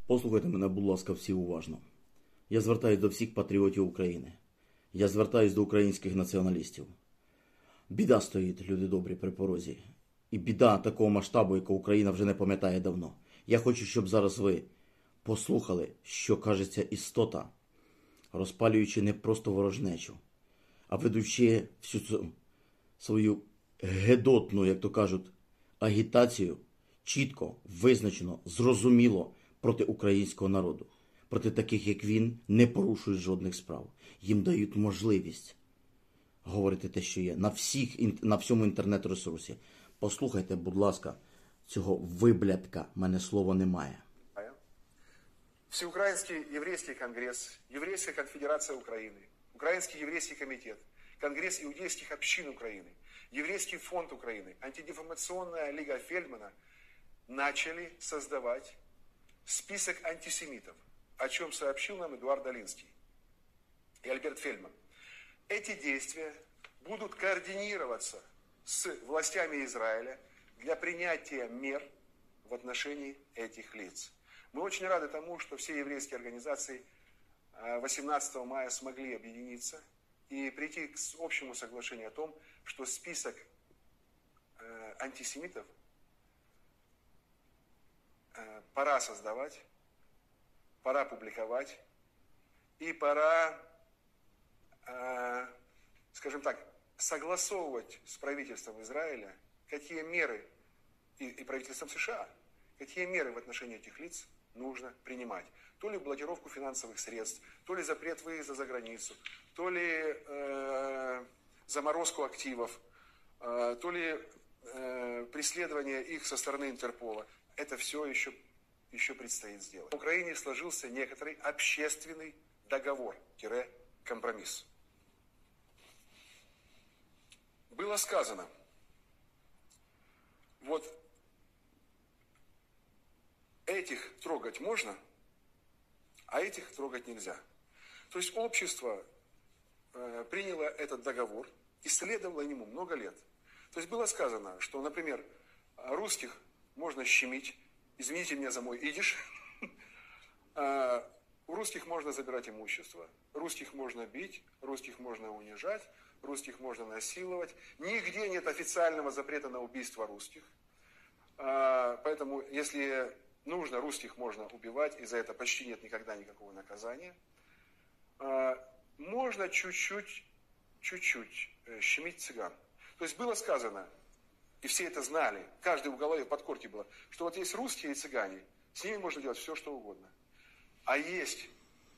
Послухайте мене, будь ласка, всі уважно. Я звертаюсь до всіх патріотів України. Я звертаюсь до українських націоналістів. Біда стоїть, люди добрі, при порозі. І біда такого масштабу, яку Україна вже не пам'ятає давно. Я хочу, щоб зараз ви послухали, що каже ця істота, розпалюючи не просто ворожнечу, а ведучи всю цю свою гедотну, як то кажуть, агітацію, чітко, визначено, зрозуміло проти українського народу. Проти таких, як він, не порушують жодних справ. Їм дають можливість говорити те, що є, на всьому інтернет-ресурсі. Послухайте, будь ласка, цього виблядка, в мене слова немає. Всеукраинский еврейский конгресс, Еврейская конфедерация Украины, Украинский еврейский комитет, Конгресс иудейских общин Украины, Еврейский фонд Украины, Антидефамационная лига Фельдмана начали создавать список антисемитов, о чем сообщил нам Эдуард Алинский и Альберт Фельдман. Эти действия будут координироваться с властями Израиля для принятия мер в отношении этих лиц. Мы очень рады тому, что все еврейские организации 18 мая смогли объединиться и прийти к общему соглашению о том, что список антисемитов пора создавать, пора публиковать и пора, скажем так, согласовывать с правительством Израиля, какие меры, и правительством США, какие меры в отношении этих лиц нужно принимать. То ли блокировку финансовых средств, то ли запрет выезда за границу, то ли заморозку активов, то ли преследование их со стороны Интерпола. Это все еще предстоит сделать. В Украине сложился некоторый общественный договор-компромисс. Было сказано, вот этих трогать можно, а этих трогать нельзя. То есть общество приняло этот договор и следовало ему много лет. То есть было сказано, что, например, русских можно щемить, извините меня за мой идиш, у русских можно забирать имущество, русских можно бить, русских можно унижать, русских можно насиловать. Нигде нет официального запрета на убийство русских. Поэтому, если нужно, русских можно убивать, и за это почти нет никогда никакого наказания. Можно чуть-чуть щемить цыган. То есть было сказано, и все это знали, каждый в голове, в подкорке было, что вот есть русские и цыгане, с ними можно делать все, что угодно. А есть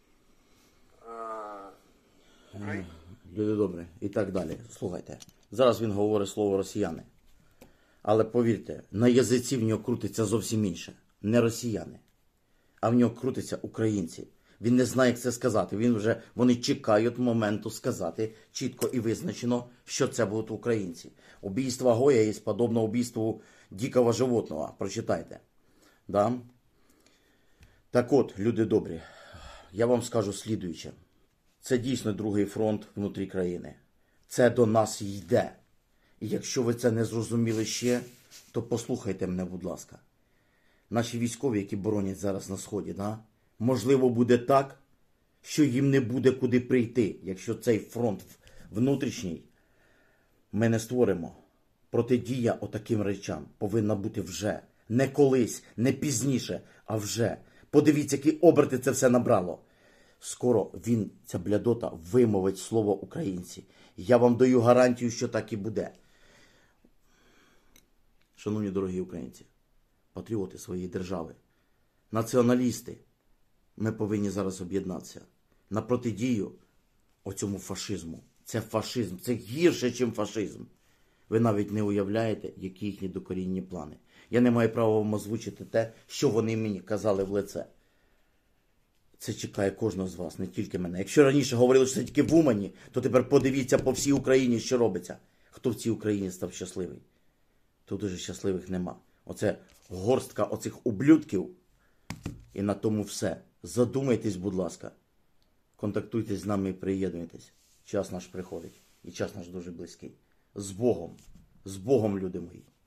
Люди добрі, і так далі. Слухайте, зараз він говорить слово росіяни. Але повірте, на язиці в нього крутиться зовсім інше. Не росіяни, а в нього крутиться українці. Він не знає, як це сказати. Вони чекають моменту сказати чітко і визначено, що це будуть українці. Убійство Гоя є подобно убійству дикого животного. Прочитайте. Да? Так от, люди добрі, я вам скажу слідуюче. Це дійсно другий фронт внутрі країни. Це до нас йде. І якщо ви це не зрозуміли ще, то послухайте мене, будь ласка. Наші військові, які боронять зараз на Сході, да? Можливо, буде так, що їм не буде куди прийти, якщо цей фронт внутрішній ми не створимо. Протидія отаким речам повинна бути вже. Не колись, не пізніше, а вже. Подивіться, які оберти це все набрало. Скоро ця блядота, вимовить слово українці. Я вам даю гарантію, що так і буде. Шановні дорогі українці, патріоти своєї держави, націоналісти, ми повинні зараз об'єднатися на протидію оцьому фашизму. Це фашизм, це гірше, ніж фашизм. Ви навіть не уявляєте, які їхні докорінні плани. Я не маю права вам озвучити те, що вони мені казали в лице. Це чекає кожного з вас, не тільки мене. Якщо раніше говорили, що це тільки в Умані, то тепер подивіться по всій Україні, що робиться. Хто в цій Україні став щасливий? Тут уже щасливих нема. Оце горстка оцих ублюдків. І на тому все. Задумайтесь, будь ласка. Контактуйте з нами і приєднуйтесь. Час наш приходить. І час наш дуже близький. З Богом. З Богом, люди мої.